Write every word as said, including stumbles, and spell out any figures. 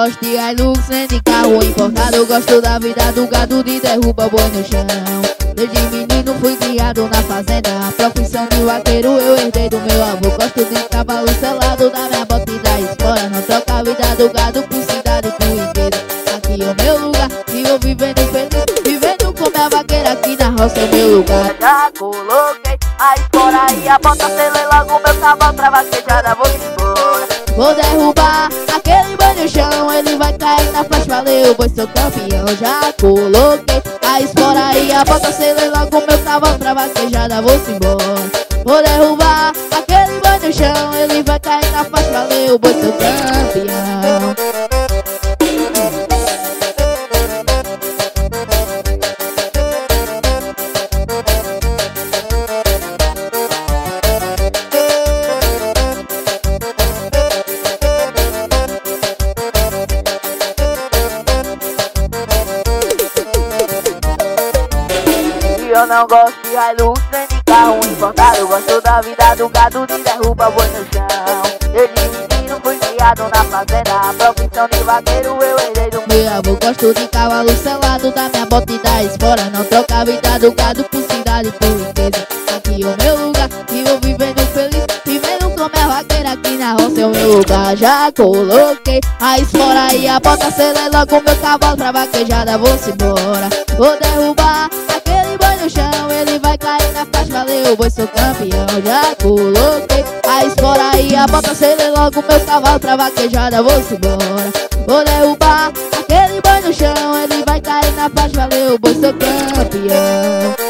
gosto de Hilux, nem de carro importado. Eu gosto da vida do gado de derruba boi no chão. Desde menino fui criado na fazenda. A profissão de vaqueiro eu herdei do meu avô. Gosto de cavalo selado na minha bota e da espora. Não troca a vida do gado por cidade, por riqueza. Aqui é o meu lugar e eu vivendo feliz, vivendo com minha vaqueira. Aqui na roça é o meu lugar. Já coloquei a espora e a bota, selei logo meu cavalo pra vaquejada, vou embora. Vou derrubar aquele boi no chão, ele vai cair na faixa, valeu, pois sou campeão. Já coloquei a espora e a bota, selei logo meu cavalo pra vaquejada, vou-se embora. Vou derrubar aquele boi no chão, ele vai cair na faixa, valeu, pois sou campeão. Eu não gosto de Hilux, nem de carro importado. Eu gosto da vida do gado de derruba boi no chão. Desde menino fui criado na fazenda. A profissão de vaqueiro eu herdei do meu avô. Gosto de cavalo selado da minha bota e da espora. Não troca a vida do gado por cidade, por riqueza. Aqui é o meu lugar e eu vivendo feliz, vivendo com minha vaqueira. Aqui na roça é o meu lugar. Já coloquei a espora e a bota, selei logo meu cavalo pra vaquejada, vou-se embora. Vou derrubar aquele boi no chão, ele vai cair na faixa, valeu, pois sou campeão. Já coloquei a espora e a bota, selei logo meu cavalo pra vaquejada, vou-se embora. Vou derrubar aquele boi no chão, ele vai cair na faixa, valeu, pois sou campeão.